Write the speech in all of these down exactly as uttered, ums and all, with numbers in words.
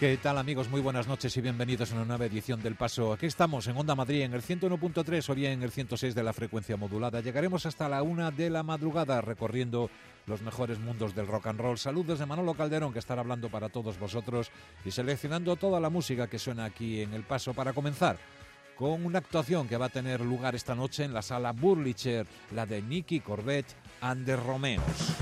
¿Qué tal, amigos? Muy buenas noches y bienvenidos a una nueva edición del Paso. Aquí estamos en Onda Madrid en el ciento uno punto tres o bien en el ciento seis de la frecuencia modulada. Llegaremos hasta la una de la madrugada recorriendo los mejores mundos del rock and roll. Saludos de Manolo Calderón, que estará hablando para todos vosotros y seleccionando toda la música que suena aquí en el Paso para comenzar con una actuación que va a tener lugar esta noche en la sala Burlitzer, la de Nicky Corbett and the Romeos.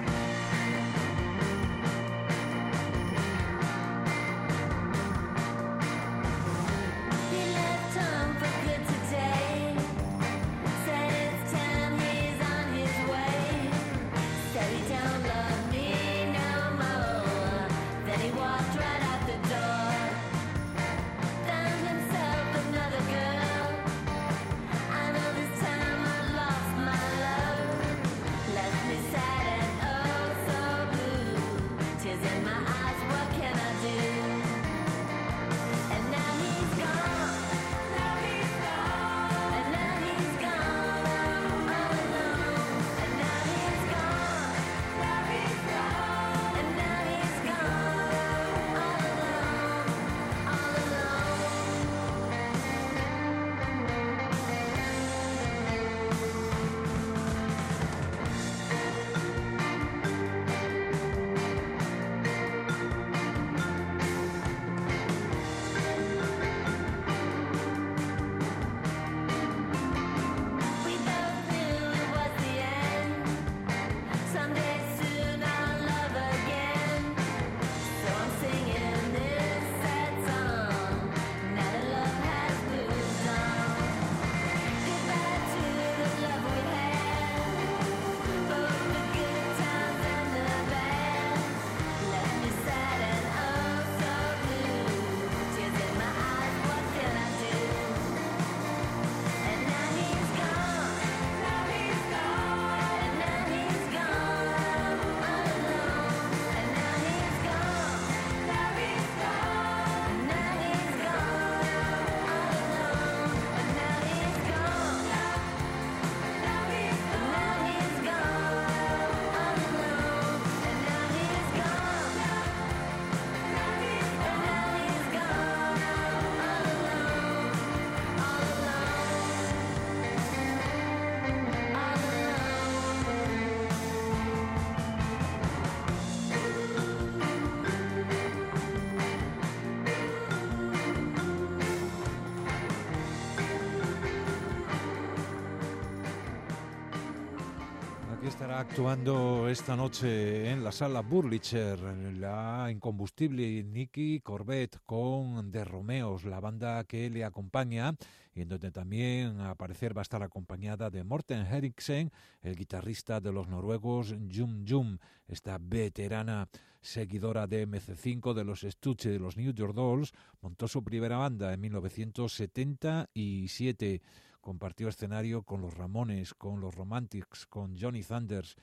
Actuando esta noche en la sala Burlitzer, la incombustible Nicky Corbett con The Romeos, la banda que le acompaña, y en donde también a aparecer va a estar acompañada de Morten Henriksen, el guitarrista de los noruegos Jum Jum, esta veterana seguidora de eme ce cinco, de los Stooges y de los New York Dolls. Montó su primera banda en mil novecientos setenta y siete. Compartió escenario con los Ramones, con los Romantics, con Johnny Thunders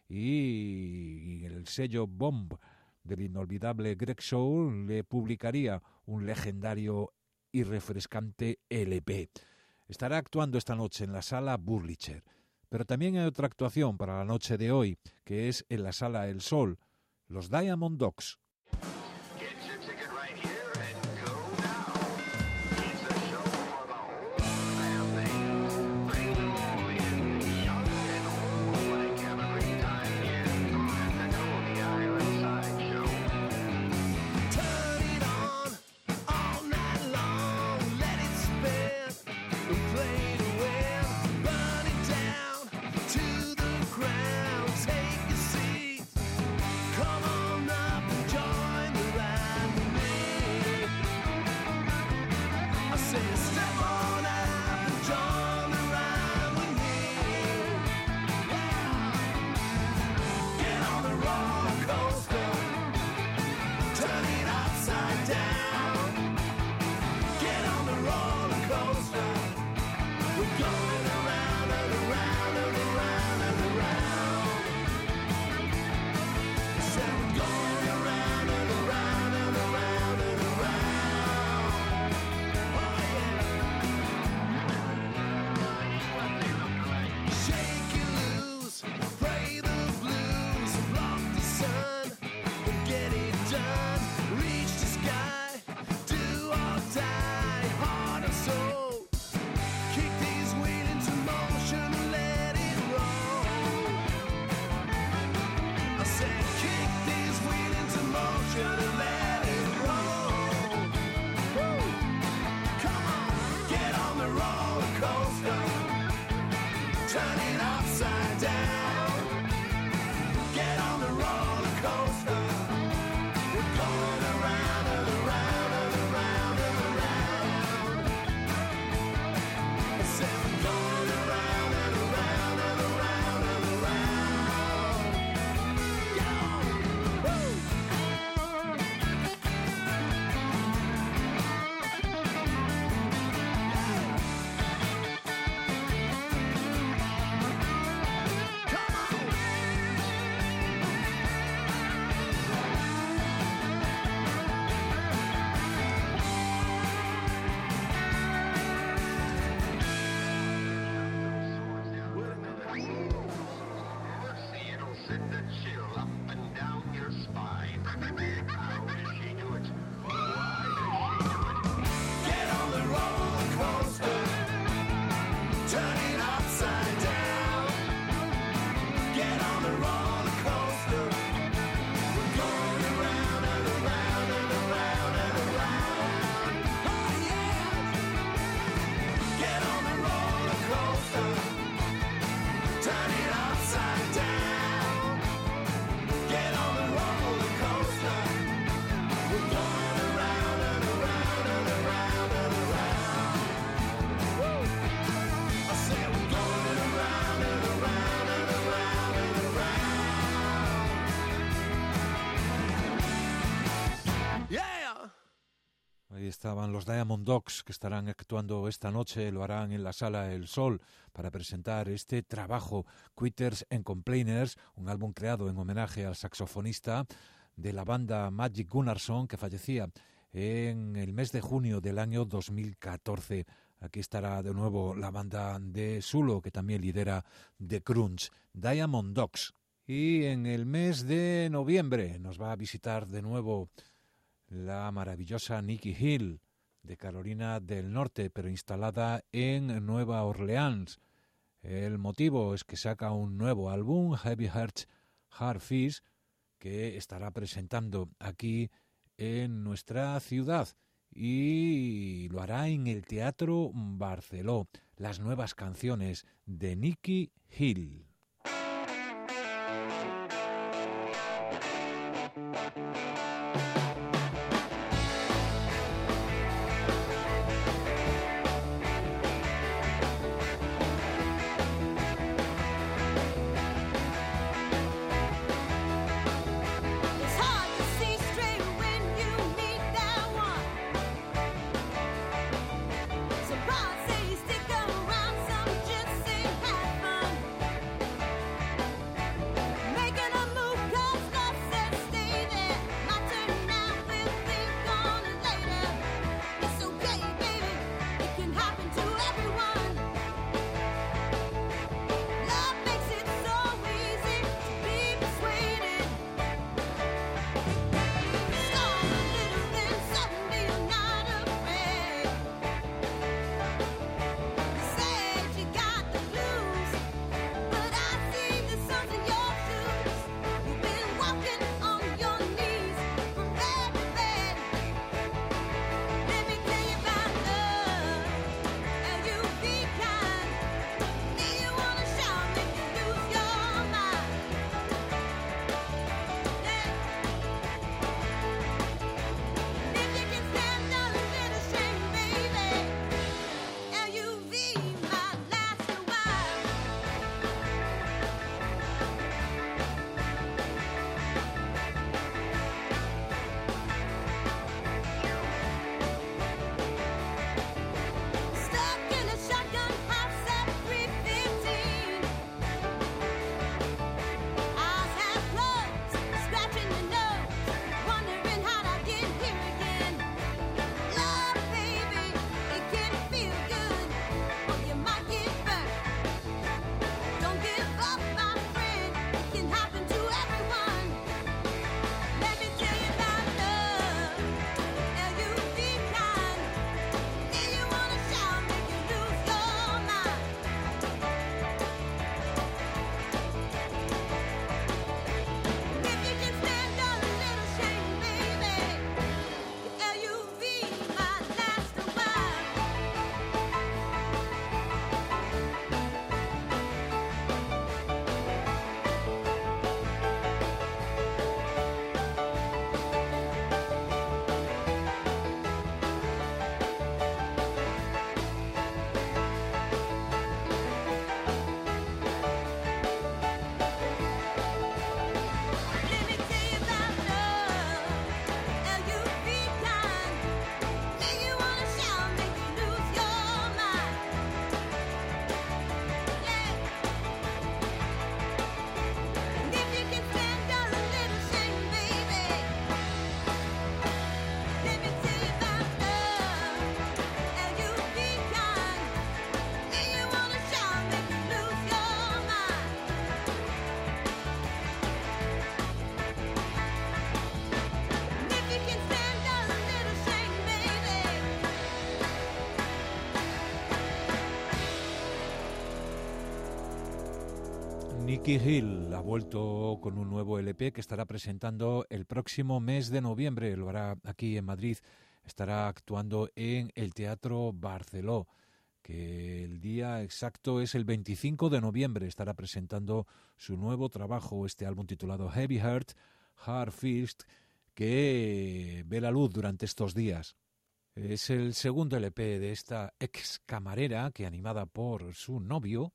y, y el sello Bomb del inolvidable Greg Soul le publicaría un legendario y refrescante ele pe. Estará actuando esta noche en la sala Burlitzer, pero también hay otra actuación para la noche de hoy, que es en la sala El Sol, los Diamond Dogs. Come on up and join the Ahí estaban los Diamond Dogs, que estarán actuando esta noche, lo harán en la Sala El Sol para presentar este trabajo, Quitters and Complainers, un álbum creado en homenaje al saxofonista de la banda Magic Gunnarsson, que fallecía en el mes de junio del año dos mil catorce. Aquí estará de nuevo la banda de Zulo, que también lidera The Crunch, Diamond Dogs. Y en el mes de noviembre nos va a visitar de nuevo la maravillosa Nikki Hill, de Carolina del Norte, pero instalada en Nueva Orleans. El motivo es que saca un nuevo álbum, Heavy Hearts, Hard Fish, que estará presentando aquí en nuestra ciudad y lo hará en el Teatro Barceló. Las nuevas canciones de Nikki Hill. Nikki Hill ha vuelto con un nuevo L P que estará presentando el próximo mes de noviembre. Lo hará aquí en Madrid. Estará actuando en el Teatro Barceló, que el día exacto es el veinticinco de noviembre. Estará presentando su nuevo trabajo, este álbum titulado Heavy Heart, Hard Fist, que ve la luz durante estos días. Es el segundo L P de esta ex camarera que, animada por su novio,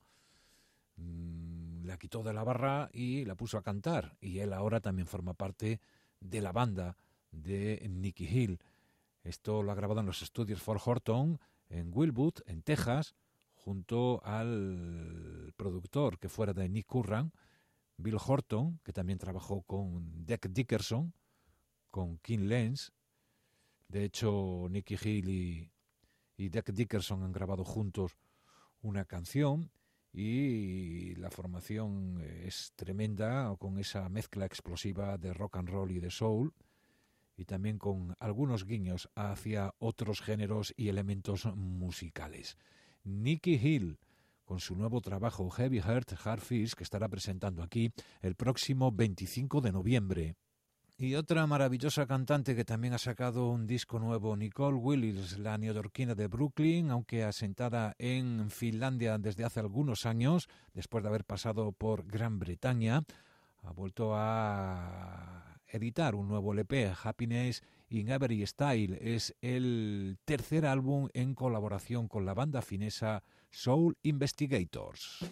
mmm, la quitó de la barra y la puso a cantar. Y él ahora también forma parte de la banda de Nikki Hill. Esto lo ha grabado en los estudios Fort Horton, en Wildwood, en Texas, junto al productor que fuera de Nick Curran, Bill Horton, que también trabajó con Dick Dickerson, con King Lenz. De hecho, Nicky Hill y, y Dick Dickerson han grabado juntos una canción y la formación es tremenda, con esa mezcla explosiva de rock and roll y de soul, y también con algunos guiños hacia otros géneros y elementos musicales. Nicky Hill, con su nuevo trabajo Heavy Heart, Hard Fish, que estará presentando aquí el próximo veinticinco de noviembre. Y otra maravillosa cantante que también ha sacado un disco nuevo, Nicole Willis, la neoyorquina de Brooklyn, aunque asentada en Finlandia desde hace algunos años, después de haber pasado por Gran Bretaña, ha vuelto a editar un nuevo L P, Happiness in Every Style. Es el tercer álbum en colaboración con la banda finesa Soul Investigators.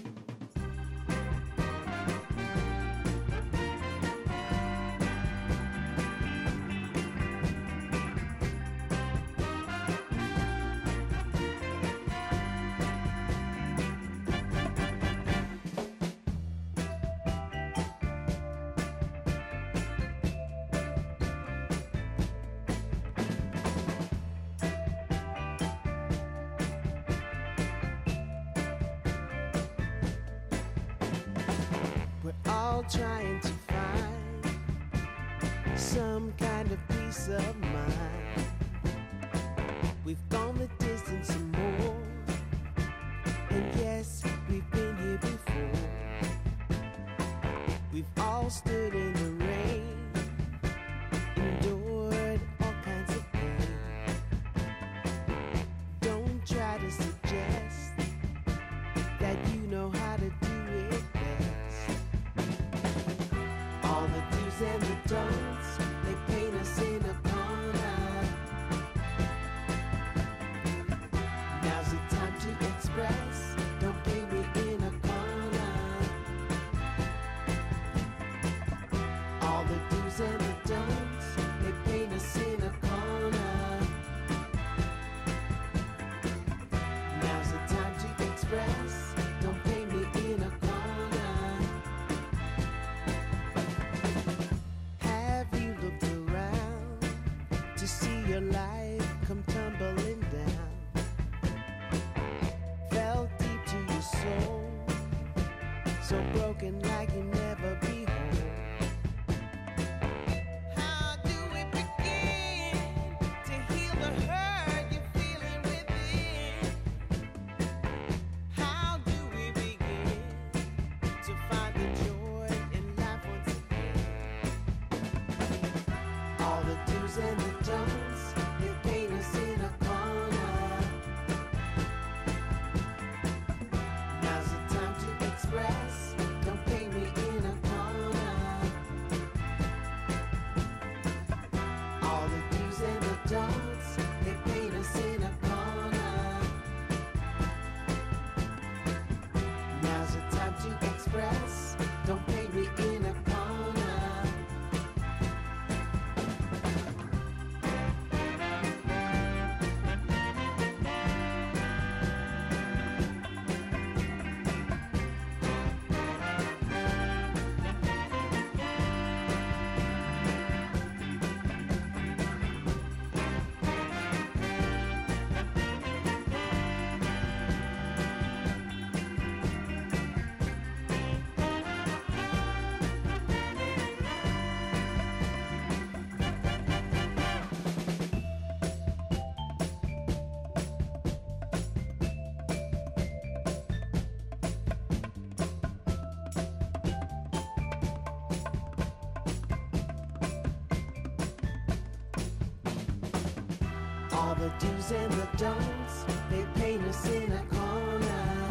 Trying to find some kind of peace of mind. We've gone the distance and more, and yes, we've been here before. We've all stood in the rain, endured all kinds of pain. Don't try to suggest that you know how to do it best. All the do's and the don'ts, they paint us in a corner. Now's the time to express, don't paint me in a corner. All the do's and the don'ts, they paint us in a corner. Now's the time to express, don't paint me in a corner. Your life come tumbling down, fell deep to your soul, so broken like you never be whole. How do we begin to heal the hurt you're feeling within? How do we begin to find the joy in life once again? All the do's and the don'ts, they paint us in a corner. Now's the time to express, don't paint me in a corner. All the do's and the don'ts, they paint us in a corner. Now's the time to express, don't paint me in a corner. All the do's and the don'ts, they paint us in a corner.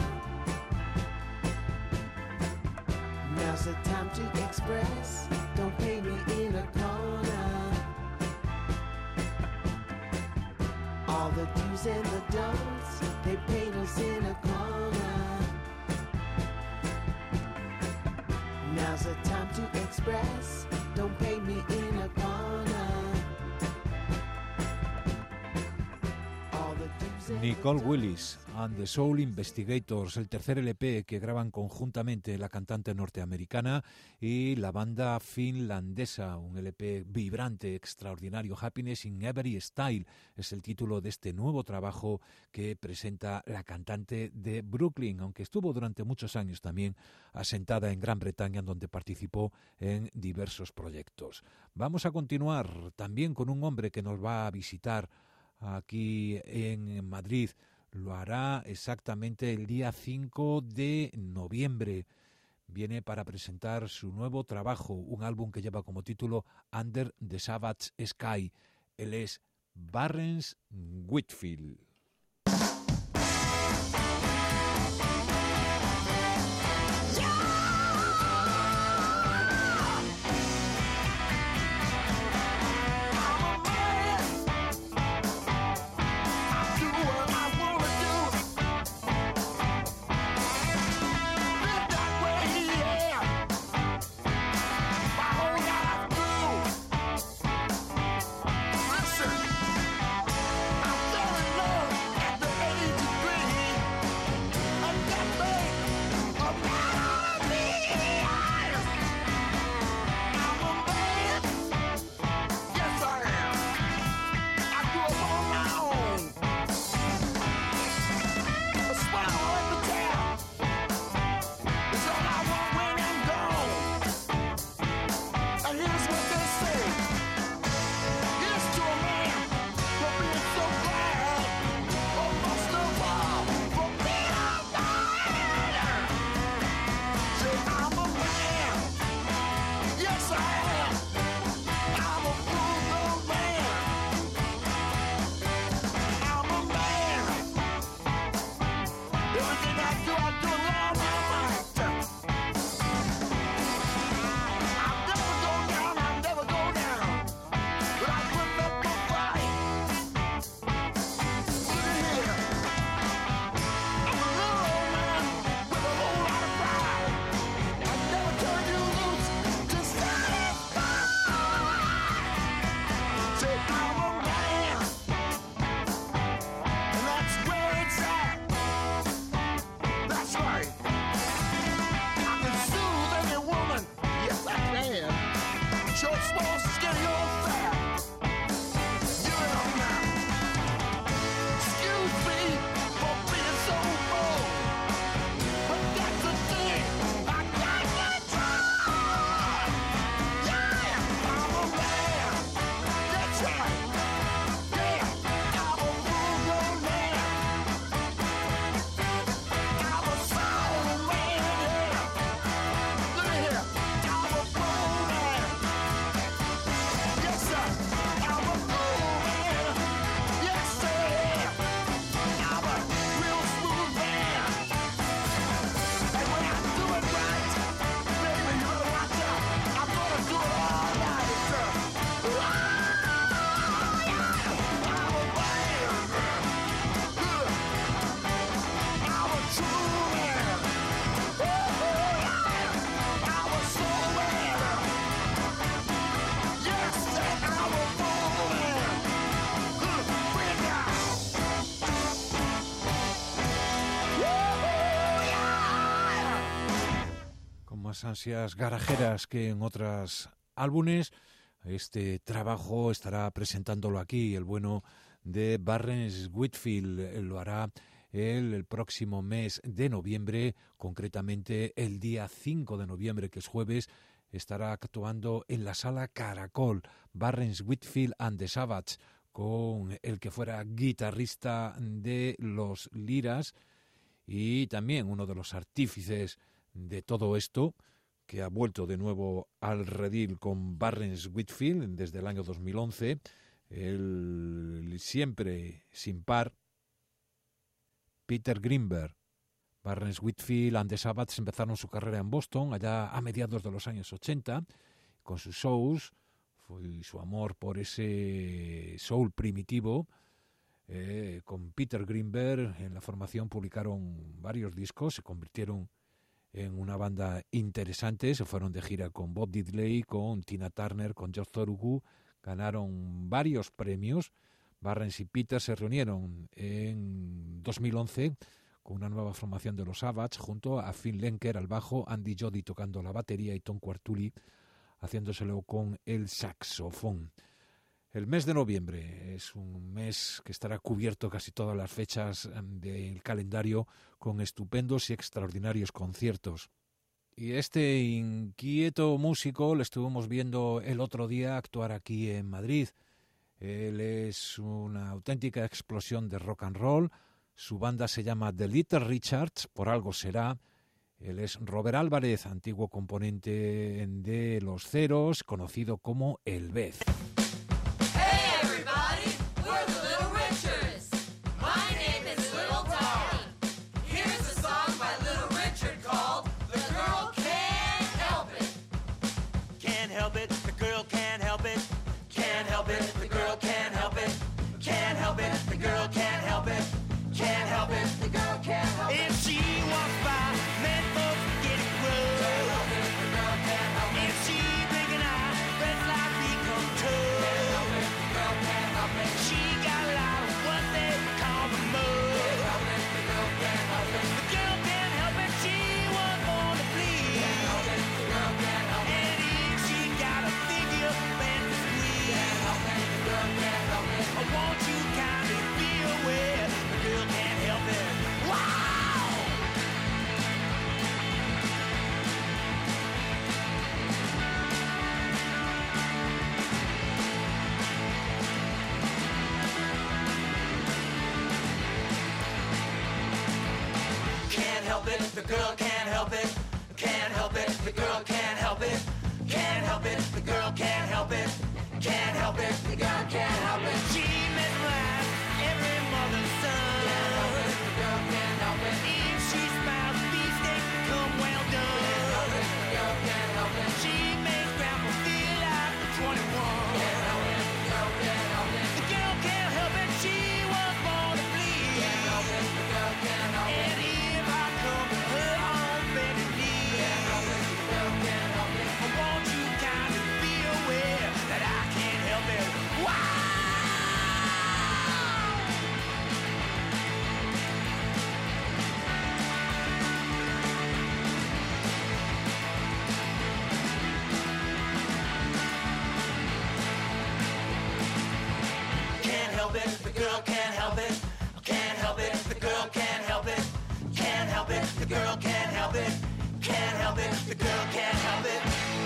Now's the time to express, don't paint me in a corner. All the do's and the don'ts, they paint us in a corner. Now's the time to express, don't paint me in a corner. Nicole Willis and the Soul Investigators, el tercer L P que graban conjuntamente la cantante norteamericana y la banda finlandesa, un L P vibrante, extraordinario. Happiness in Every Style es el título de este nuevo trabajo que presenta la cantante de Brooklyn, aunque estuvo durante muchos años también asentada en Gran Bretaña, donde participó en diversos proyectos. Vamos a continuar también con un hombre que nos va a visitar aquí en Madrid. Lo hará exactamente el día cinco de noviembre. Viene para presentar su nuevo trabajo, un álbum que lleva como título Under the Savage Sky. Él es Barrens Whitfield. Ansias garajeras que en otros álbumes. Este trabajo estará presentándolo aquí el bueno de Barrens Whitfield. Lo hará el, el próximo mes de noviembre, concretamente el día cinco de noviembre, que es jueves. Estará actuando en la Sala Caracol, Barrens Whitfield and the Savage, con el que fuera guitarrista de los Liras y también uno de los artífices de todo esto, que ha vuelto de nuevo al redil con Barrens Whitfield desde el año dos mil once, el siempre sin par Peter Greenberg. Barrens Whitfield and the Sabbaths empezaron su carrera en Boston allá a mediados de los años ochenta, con sus shows y su amor por ese soul primitivo. Eh, con Peter Greenberg en la formación publicaron varios discos, se convirtieron en una banda interesante, se fueron de gira con Bob Diddley, con Tina Turner, con George Thorogood, ganaron varios premios Barnes y Peter se reunieron en dos mil once con una nueva formación de los Savage, junto a Phil Lenker al bajo, Andy Jody tocando la batería y Tom Quartuli haciéndoselo con el saxofón. El mes de noviembre es un mes que estará cubierto casi todas las fechas del calendario con estupendos y extraordinarios conciertos. Y este inquieto músico lo estuvimos viendo el otro día actuar aquí en Madrid. Él es una auténtica explosión de rock and roll. Su banda se llama The Little Richards, por algo será. Él es Robert Álvarez, antiguo componente de Los Ceros, conocido como El Bez. The girl can't help it, can't help it, the girl can't help it, can't help it, the girl can't help it, can't help it, the girl can't help it. She mesmerized every mother's son. Can't help it, the girl can't help it. If she smiles, these days become well done. Can't help it, the girl can't help it. She makes grandpa feel like twenty-one. Can't help it, the girl can't help it. The girl can't help it, she was born to bleed. Can't help it, the girl can't help it. And if I come to her on bended knee, can't help it, the girl can't help it. I want you kind of be aware that I can't help it. Wow! Can't help it, the girl can't help it. Can't help it, the girl can't help it. Can't help it, the girl can't help it. Can't help it, the girl can't help it.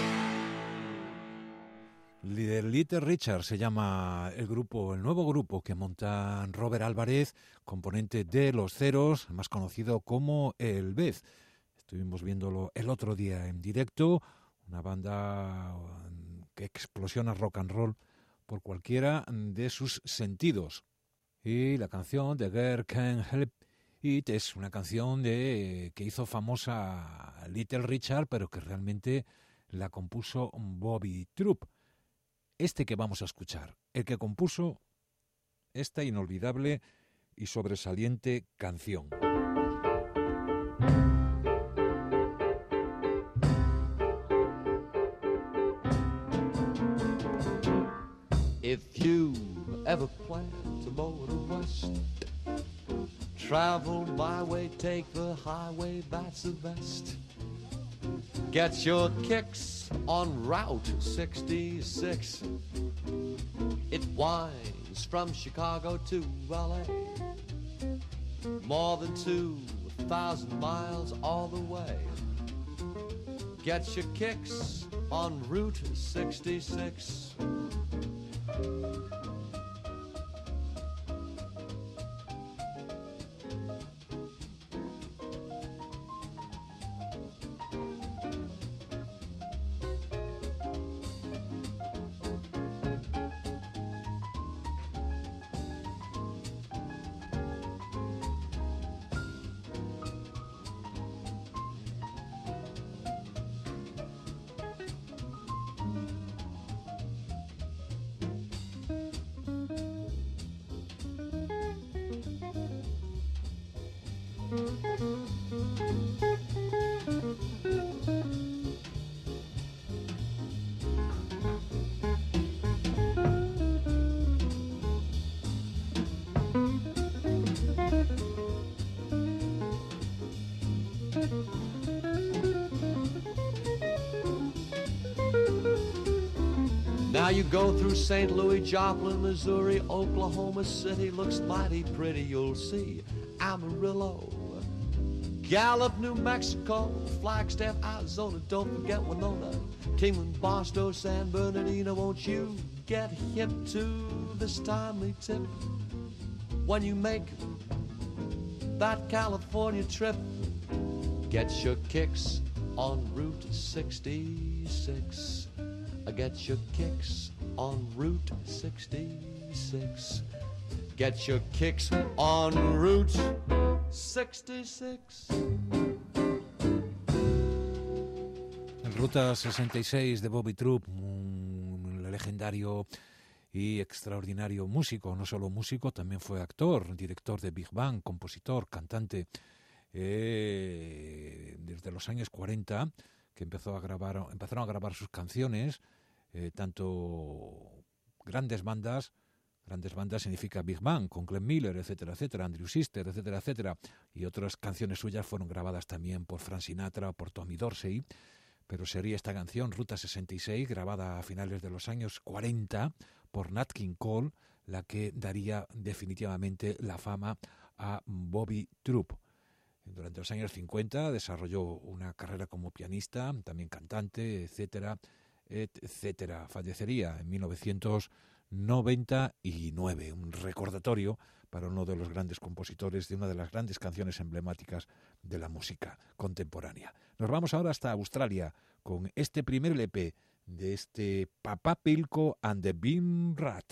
The Little Richards se llama el grupo, el nuevo grupo que monta Robert Álvarez, componente de Los Ceros, más conocido como El Bez. Estuvimos viéndolo el otro día en directo, una banda que explosiona rock and roll por cualquiera de sus sentidos. Y la canción The Girl Can't Help It es una canción de, que hizo famosa a Little Richard, pero que realmente la compuso Bobby Troup. Este que vamos a escuchar, el que compuso esta inolvidable y sobresaliente canción. If you ever plan to motor west, travel my way, take the highway, that's the best. Get your kicks on Route sixty-six. It winds from Chicago to L A, more than two thousand miles all the way. Get your kicks on Route sixty-six. Now you go through Saint Louis, Joplin, Missouri, Oklahoma City, looks mighty pretty, you'll see Amarillo, Gallup, New Mexico, Flagstaff, Arizona, don't forget Winona, Kingman, Barstow, San Bernardino. Won't you get hip to this timely tip when you make that California trip? Get your kicks on Route sixty-six. Get your kicks on Route sixty-six. Get your kicks on Route sesenta y seis. En Ruta sesenta y seis de Bobby Troup, un legendario y extraordinario músico, no solo músico, también fue actor, director de Big Bang, compositor, cantante, eh, desde los años cuarenta, que empezó a grabar, empezaron a grabar sus canciones, eh, tanto grandes bandas, grandes bandas significa Big Bang, con Glenn Miller, etcétera, etcétera, Andrew Sister, etcétera, etcétera, y otras canciones suyas fueron grabadas también por Frank Sinatra o por Tommy Dorsey, pero sería esta canción, Ruta sesenta y seis, grabada a finales de los años cuarenta por Nat King Cole, la que daría definitivamente la fama a Bobby Troup. Durante los años cincuenta desarrolló una carrera como pianista, también cantante, etcétera, etcétera. Fallecería en mil novecientos noventa y nueve, un recordatorio para uno de los grandes compositores de una de las grandes canciones emblemáticas de la música contemporánea. Nos vamos ahora hasta Australia con este primer L P de este Papa Pilko and the Bean Rat.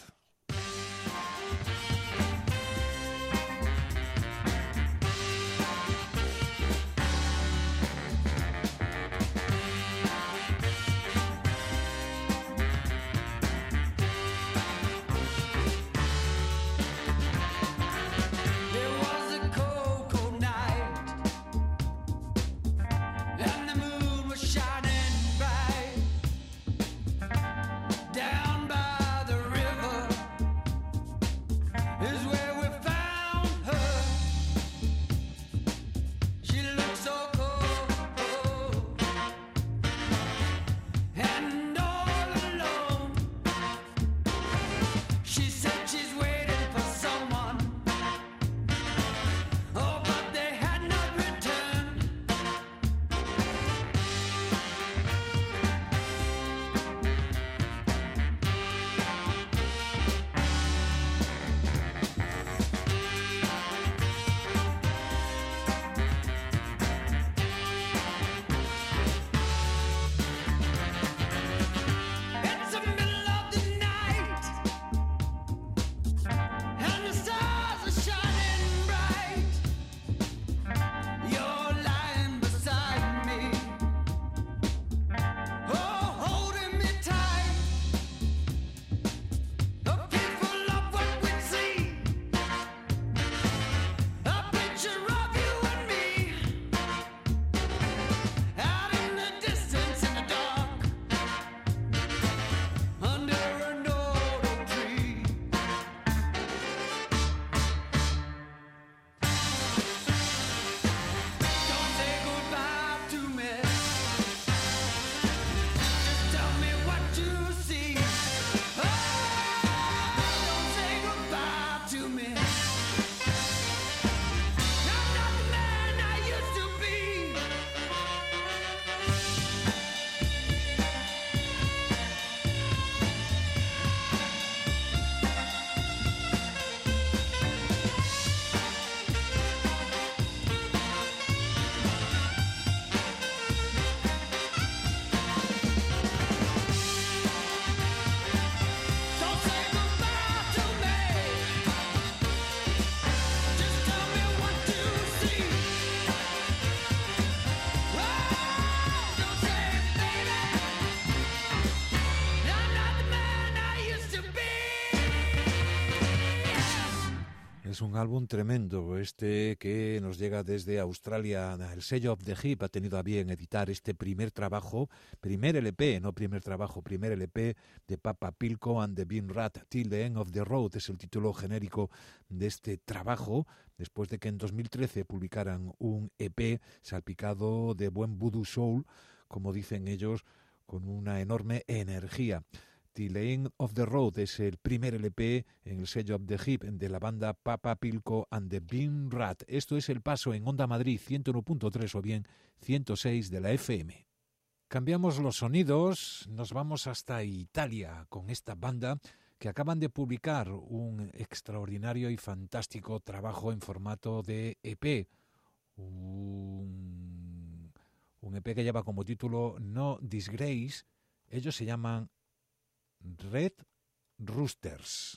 Es un álbum tremendo, este que nos llega desde Australia. El sello Of The Hip ha tenido a bien editar este primer trabajo, primer L P, no primer trabajo, primer L P de Papa Pilko and the Bean Rat, Till the End of the Road, es el título genérico de este trabajo, después de que en dos mil trece publicaran un E P salpicado de buen voodoo soul, como dicen ellos, con una enorme energía. The Lane of the Road es el primer L P en el sello Up the Hip de la banda Papa Pilco and the Bean Rat. Esto es El Paso en Onda Madrid ciento uno punto tres o bien ciento seis de la F M. Cambiamos los sonidos, nos vamos hasta Italia con esta banda que acaban de publicar un extraordinario y fantástico trabajo en formato de E P. Un, un E P que lleva como título No Disgrace. Ellos se llaman Red Roosters.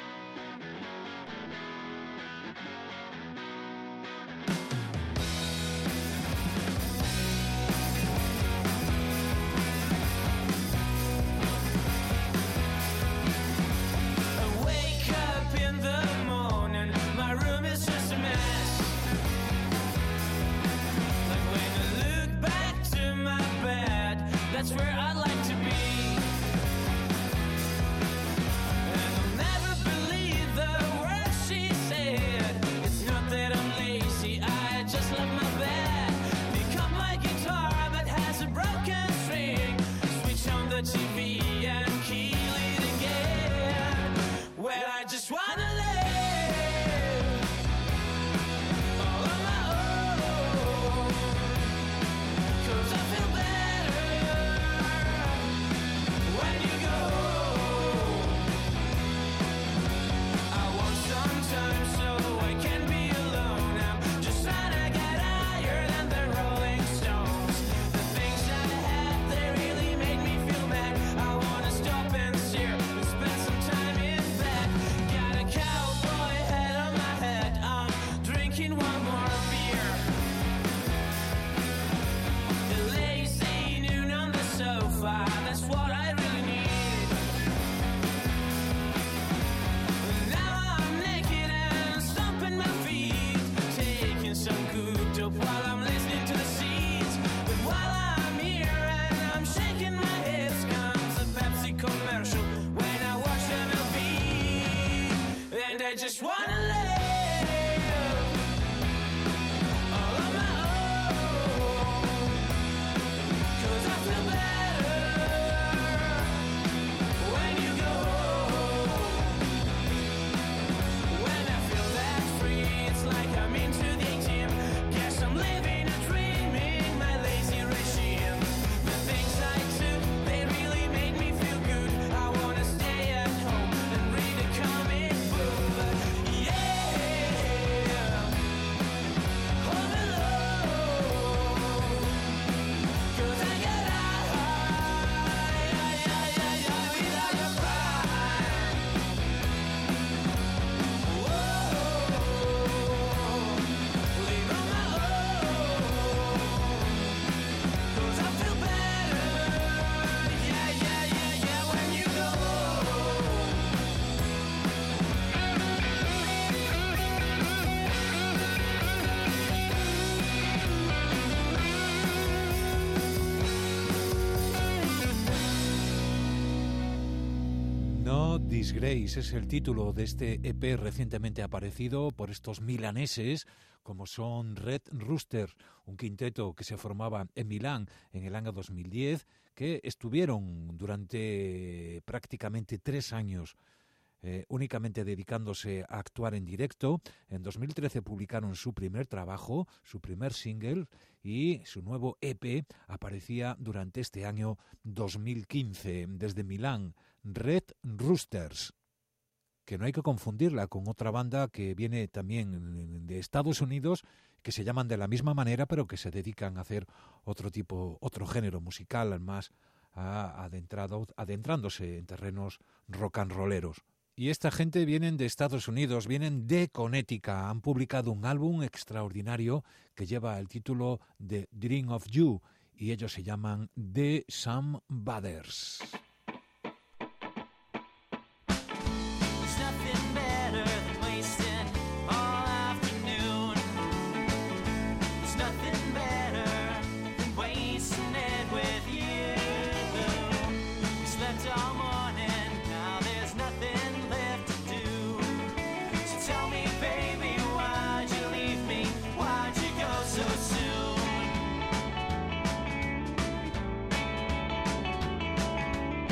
That's where I'd like to be. And I'll never believe the words she said. It's not that I'm lazy, I just love my bed. Become my guitar that has a broken string. Switch on the T V and key it again. Well, I just wanna live all on my own, 'cause I feel bad when you go. I want some time so I can be alone. I'm just trying to get higher than the Rolling Stones. The things I had, they really made me feel bad. I wanna stop and stare and spend some time in bed. Got a cowboy hat on my head, I'm drinking one more beer. The lazy noon on the sofa, that's what I really need. Now I'm naked and stomping my feet, taking some good dope while I'm listening to the seeds. But while I'm here and I'm shaking my hips, comes a Pepsi commercial when I watch M L B. And I just wanna live all on my own, 'cause I feel better when you go. When I feel that free, it's like I'm into the gym. Guess I'm living a dream in my lazy regime. The things I took, they really made me feel good. I wanna stay at home and read a comic book. But yeah, hold me low, 'cause I get high without a cry. Whoa, leave on my own, 'cause I feel better. Yeah, yeah, yeah, yeah, when you go. No Disgrace es el título de este E P recientemente aparecido por estos milaneses como son Red Rooster, un quinteto que se formaba en Milán en el año dos mil diez, que estuvieron durante prácticamente tres años eh, únicamente dedicándose a actuar en directo. En dos mil trece publicaron su primer trabajo, su primer single, y su nuevo E P aparecía durante este año dos mil quince desde Milán, Red Roosters, que no hay que confundirla con otra banda que viene también de Estados Unidos, que se llaman de la misma manera, pero que se dedican a hacer otro tipo, otro género musical, más a, adentrado, adentrándose en terrenos rock and rolleros. Y esta gente vienen de Estados Unidos, vienen de Connecticut, han publicado un álbum extraordinario que lleva el título de Dream of You, y ellos se llaman The Some Brothers. There's nothing better than wasting all afternoon. There's nothing better than wasting it with you. We slept all morning, now there's nothing left to do. So tell me, baby, why'd you leave me? Why'd you go so soon?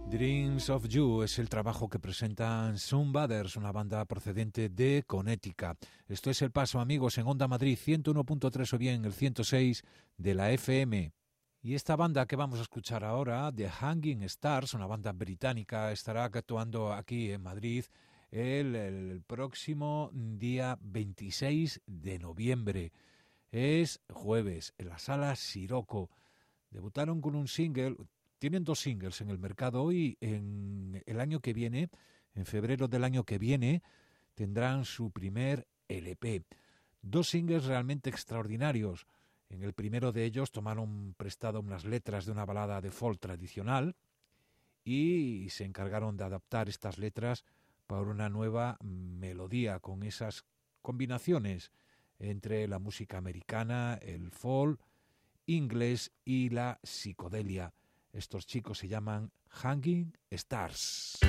Dreams of You es el trabajo que presentan Sun Brothers, una banda procedente de Connecticut. Esto es El Paso, amigos, en Onda Madrid ciento uno punto tres o bien el ciento seis de la F M. Y esta banda que vamos a escuchar ahora, The Hanging Stars, una banda británica, estará actuando aquí en Madrid el, el próximo día veintiséis de noviembre. Es jueves, en la Sala Siroco. Debutaron con un single. Tienen dos singles en el mercado y en el año que viene, en febrero del año que viene, tendrán su primer L P. Dos singles realmente extraordinarios. En el primero de ellos tomaron prestado unas letras de una balada de folk tradicional y se encargaron de adaptar estas letras para una nueva melodía con esas combinaciones entre la música americana, el folk, inglés y la psicodelia. Estos chicos se llaman Hanging Stars.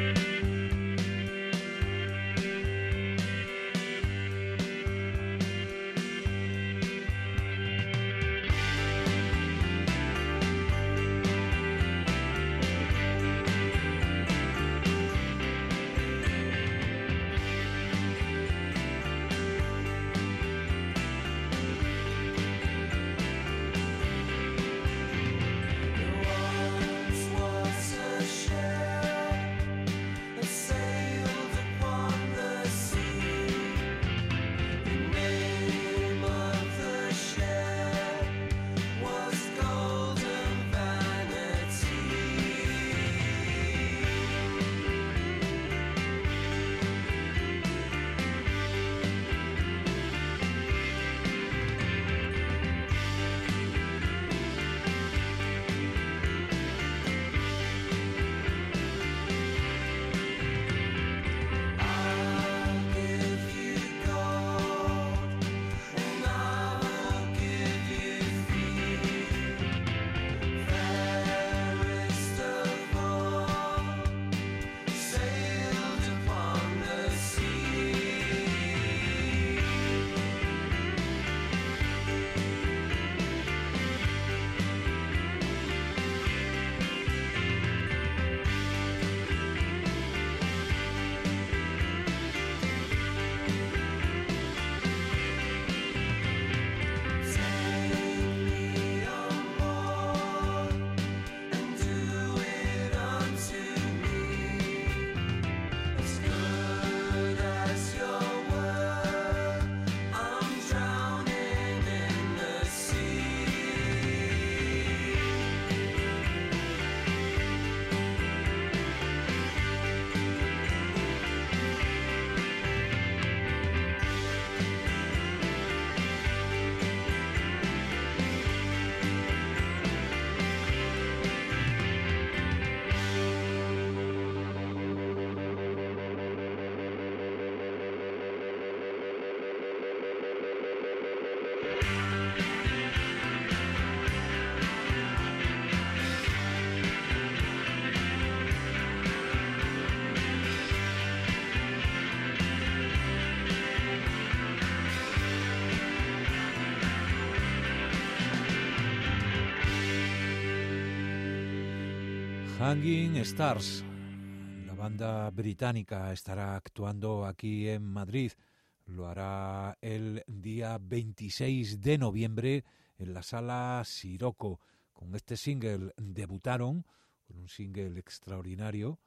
Hanging Stars, la banda británica, estará actuando aquí en Madrid. Lo hará el día veintiséis de noviembre en la Sala Siroco. Con este single debutaron, con un single extraordinario,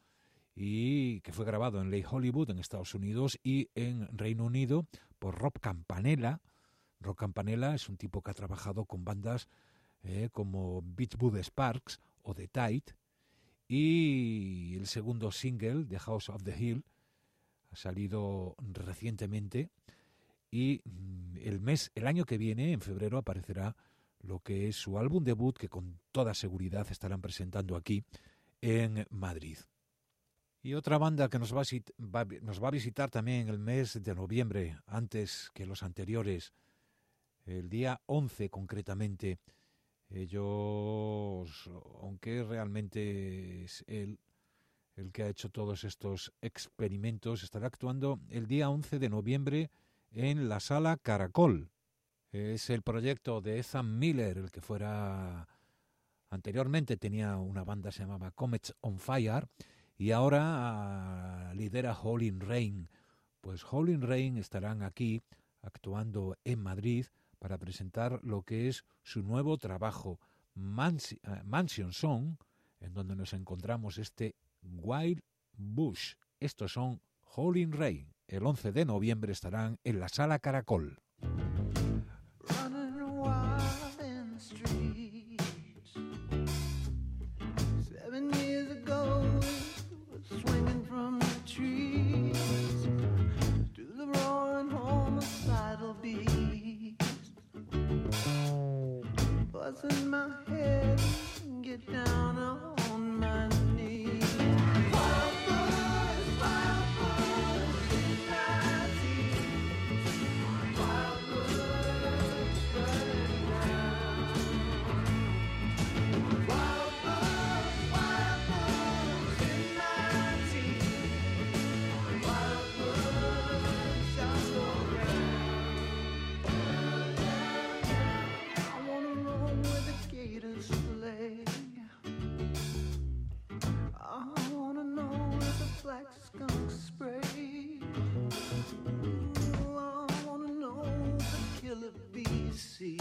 y que fue grabado en Lake Hollywood, en Estados Unidos, y en Reino Unido por Rob Campanella. Rob Campanella es un tipo que ha trabajado con bandas eh, como Beachwood Sparks o The Tide. Y el segundo single, The House of the Hill, ha salido recientemente y el mes, el año que viene, en febrero, aparecerá lo que es su álbum debut, que con toda seguridad estarán presentando aquí en Madrid. Y otra banda que nos va a, va, nos va a visitar también en el mes de noviembre, antes que los anteriores, el día once concretamente. Ellos, aunque realmente es él el que ha hecho todos estos experimentos, estará actuando el día once de noviembre en la Sala Caracol. Es el proyecto de Ethan Miller, el que fuera Anteriormente tenía una banda que se llamaba Comets on Fire y ahora uh, lidera Howlin' Rain. Pues Howlin' Rain estarán aquí actuando en Madrid para presentar lo que es su nuevo trabajo, Mansi- uh, Mansion Song, en donde nos encontramos este Wild Bush. Estos son Howlin' Rain. El once de noviembre estarán en la Sala Caracol. Running wild in the streets. Seven years ago, we were swinging from the trees to the roaring homicidal beast. Buzz in my head, get down on my knees. Wild boys, wild boys in my teeth. Wild boys running around. Wild boys, wild boys in my teeth. Wild boys all around. I wanna roam where the gators play. I wanna know where the black skunks spray. Ooh, I wanna know the killer bees see.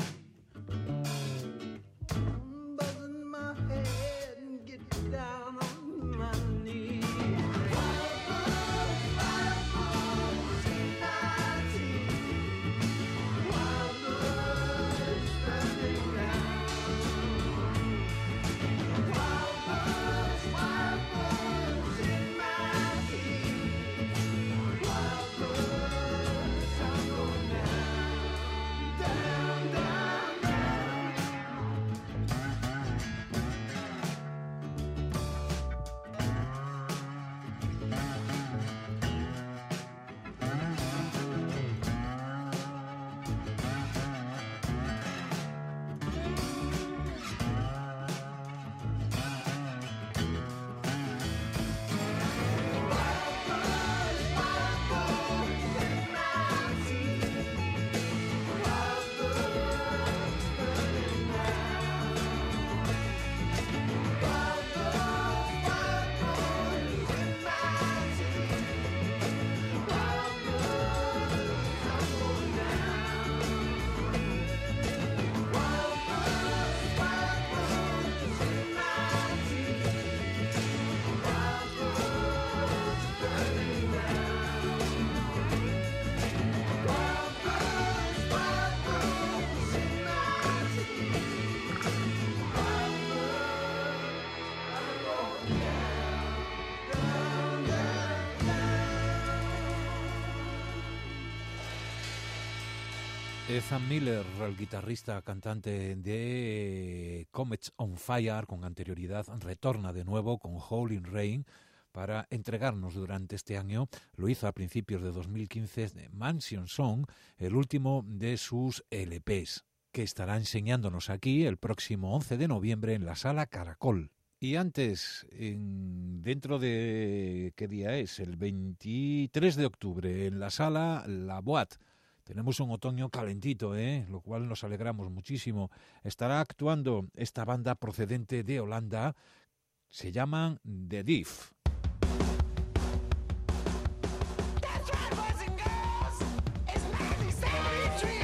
I'm buzzing my head and get down on my knees. Wild boys, wild boys in my teeth. Wild boys running around. Wild boys, wild boys in my teeth. Wild boys, I'm going down, down, down, down. Ethan Miller, el guitarrista cantante de Comets on Fire, con anterioridad, retorna de nuevo con Howlin' Rain para entregarnos durante este año, lo hizo a principios de dos mil quince, de Mansion Song, el último de sus L Pes, que estará enseñándonos aquí el próximo once de noviembre en la Sala Caracol. Y antes, en, dentro de, ¿qué día es? El veintitrés de octubre, en la Sala La Boîte. Tenemos un otoño calentito, ¿eh? Lo cual nos alegramos muchísimo. Estará actuando esta banda procedente de Holanda, se llaman The Diff. That's right, boys and girls. It's nineteen seventy-three.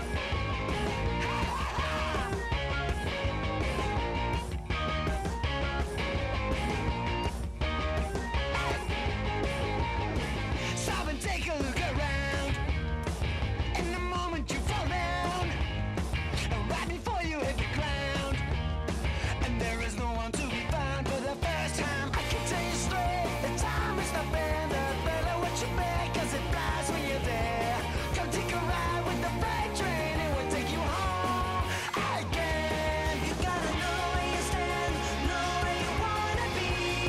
Stop and take a look around. In the moment you fall down, and right before you hit the ground, and there is no one to be found for the first time. I can tell you straight, the time is not bad. Better what you make, cause it flies when you're there. Come take a ride with the freight train, it will take you home again. You gotta know where you stand, know where you wanna be.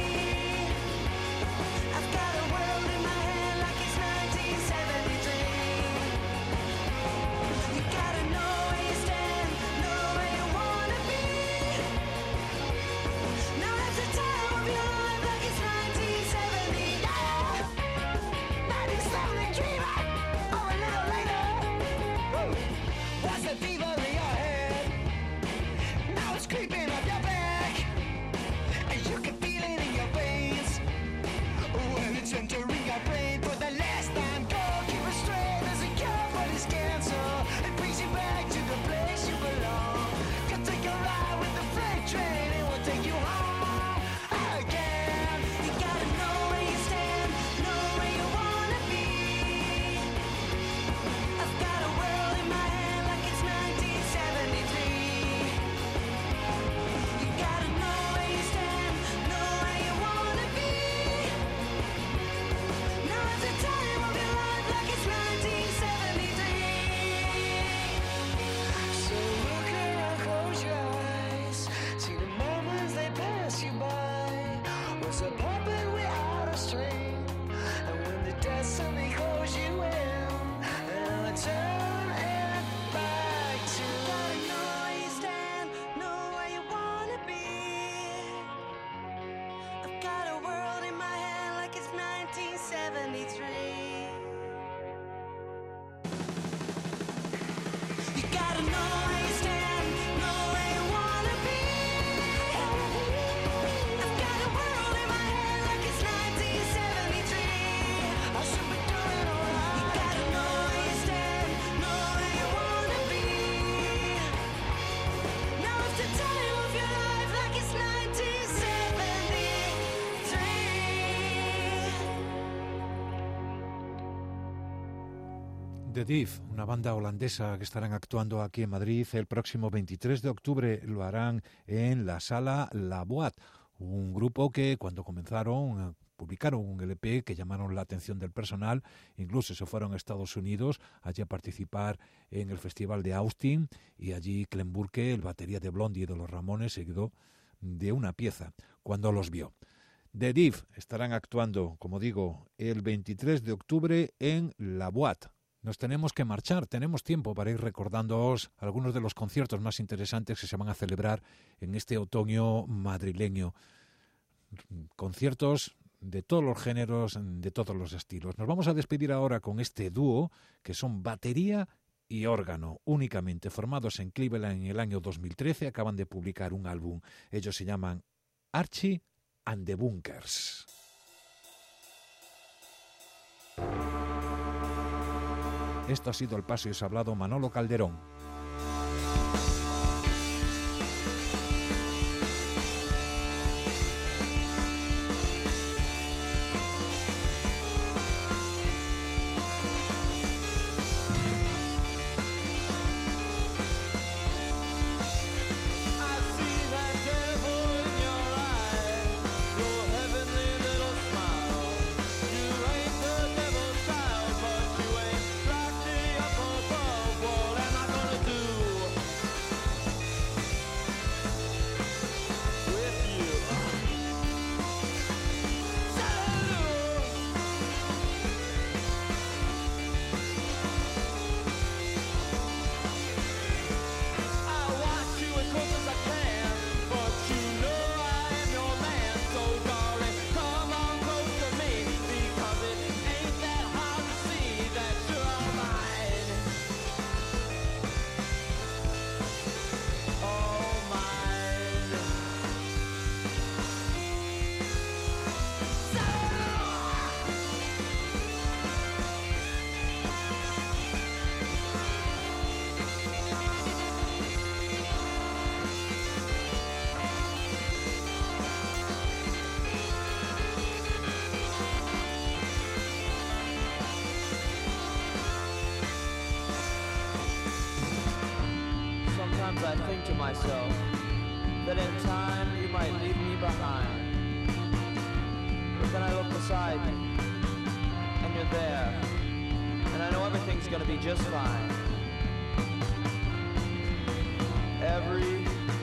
I've got a world in my hand like it's nineteen seventy-three. You gotta know where you stand, know where you wanna be. Now that's the time of your life like it's nineteen seventy. Yeah. nineteen seventy-three, right? Oh, a little later. Woo. What's the fever in your head? Now it's creeping up your bed. The Diff, una banda holandesa que estarán actuando aquí en Madrid el próximo veintitrés de octubre. Lo harán en la sala La Boîte, un grupo que cuando comenzaron publicaron un L P que llamaron la atención del personal, incluso se fueron a Estados Unidos allí a participar en el Festival de Austin, y allí Clem Burke, el batería de Blondie y de los Ramones, se quedó de una pieza cuando los vio. The Diff estarán actuando, como digo, el veintitrés de octubre en La Boîte. Nos tenemos que marchar, tenemos tiempo para ir recordándoos algunos de los conciertos más interesantes que se van a celebrar en este otoño madrileño. Conciertos de todos los géneros, de todos los estilos. Nos vamos a despedir ahora con este dúo, que son batería y órgano, únicamente formados en Cleveland en el año dos mil trece. Acaban de publicar un álbum. Ellos se llaman Archie and the Bunkers. Esto ha sido El Paso y os ha hablado Manolo Calderón. I think to myself that in time you might leave me behind. But then I look beside me, and you're there, and I know everything's gonna be just fine. Every